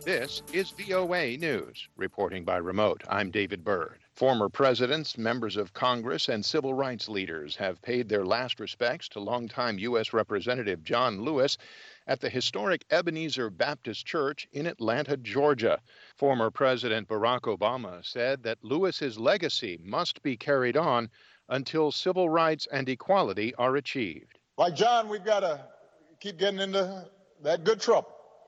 This is VOA News. Reporting by remote, I'm David Byrd. Former presidents, members of Congress, and civil rights leaders have paid their last respects to longtime U.S. Representative John Lewis at the historic Ebenezer Baptist Church in Atlanta, Georgia. Former President Barack Obama said that Lewis's legacy must be carried on until civil rights and equality are achieved. Like John, we've got to keep getting into that good trouble.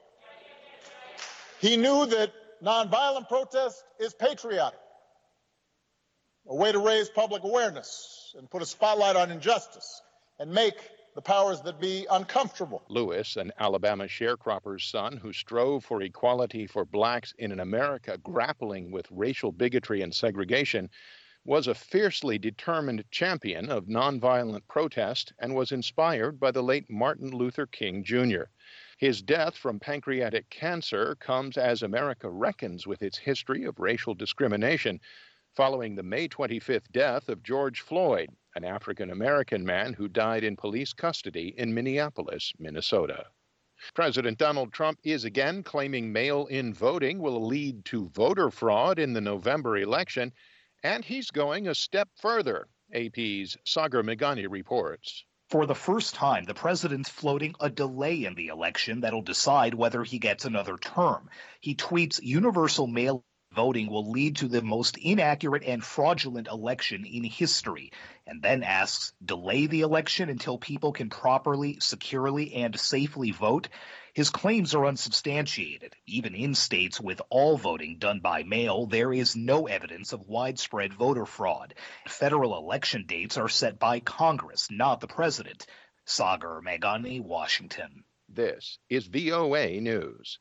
He knew that nonviolent protest is patriotic, a way to raise public awareness and put a spotlight on injustice and make the powers that be uncomfortable. Lewis, an Alabama sharecropper's son who strove for equality for blacks in an America grappling with racial bigotry and segregation, was a fiercely determined champion of nonviolent protest and was inspired by the late Martin Luther King Jr. His death from pancreatic cancer comes as America reckons with its history of racial discrimination following the May 25th death of George Floyd, an African-American man who died in police custody in Minneapolis, Minnesota. President Donald Trump is again claiming mail-in voting will lead to voter fraud in the November election, and he's going a step further. AP's Sagar Meghani reports. For the first time, the president's floating a delay in the election that'll decide whether he gets another term. He tweets, universal mail voting will lead to the most inaccurate and fraudulent election in history, and then asks, delay the election until people can properly, securely, and safely vote? His claims are unsubstantiated. Even in states with all voting done by mail, there is no evidence of widespread voter fraud. Federal election dates are set by Congress, not the president. Sagar Meghani, Washington. This is VOA News.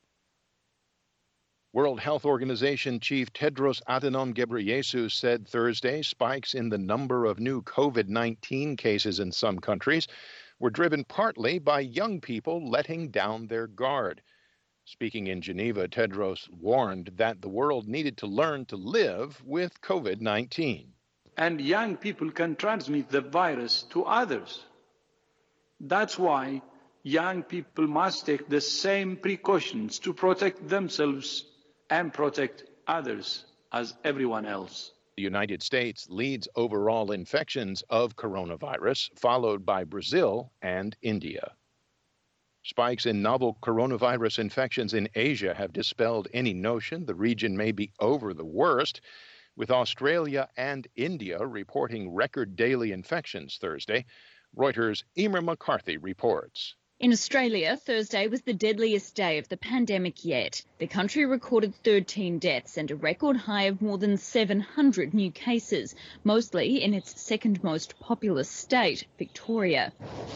World Health Organization Chief Tedros Adhanom Ghebreyesus said Thursday spikes in the number of new COVID-19 cases in some countries were driven partly by young people letting down their guard. Speaking in Geneva, Tedros warned that the world needed to learn to live with COVID-19. And young people can transmit the virus to others. That's why young people must take the same precautions to protect themselves and protect others as everyone else. The United States leads overall infections of coronavirus, followed by Brazil and India. Spikes in novel coronavirus infections in Asia have dispelled any notion the region may be over the worst, with Australia and India reporting record daily infections Thursday. Reuters' Emer McCarthy reports. In Australia, Thursday was the deadliest day of the pandemic yet. The country recorded 13 deaths and a record high of more than 700 new cases, mostly in its second most populous state, Victoria.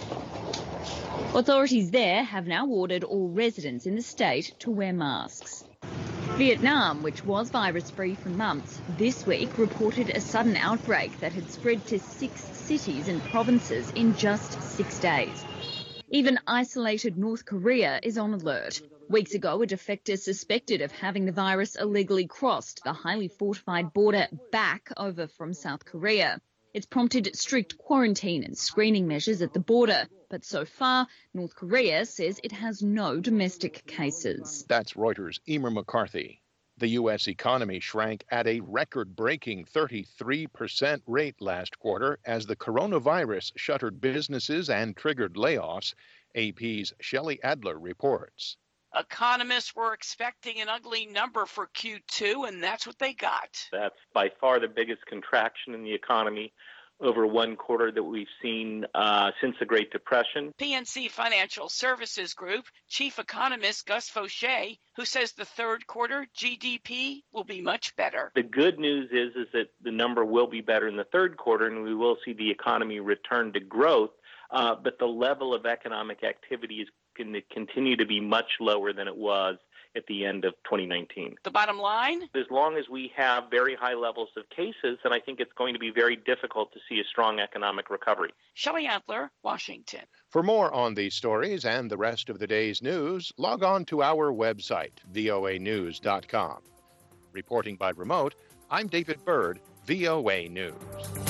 Authorities there have now ordered all residents in the state to wear masks. Vietnam, which was virus-free for months, this week reported a sudden outbreak that had spread to 6 cities and provinces in just 6 days. Even isolated North Korea is on alert. Weeks ago, a defector suspected of having the virus illegally crossed the highly fortified border back over from South Korea. It's prompted strict quarantine and screening measures at the border. But so far, North Korea says it has no domestic cases. That's Reuters' Emer McCarthy. The U.S. economy shrank at a record-breaking 33% rate last quarter as the coronavirus shuttered businesses and triggered layoffs. AP's Shelley Adler reports. Economists were expecting an ugly number for Q2, and that's what they got. That's by far the biggest contraction in the economy over one quarter that we've seen since the Great Depression. PNC Financial Services Group chief economist Gus Fauché, who says the third quarter GDP will be much better. The good news is that the number will be better in the third quarter, and we will see the economy return to growth, but the level of economic activity is going to continue to be much lower than it was at the end of 2019. The bottom line? As long as we have very high levels of cases, then I think it's going to be very difficult to see a strong economic recovery. Shelley Adler, Washington. For more on these stories and the rest of the day's news, log on to our website, voanews.com. Reporting by remote, I'm David Byrd, VOA News.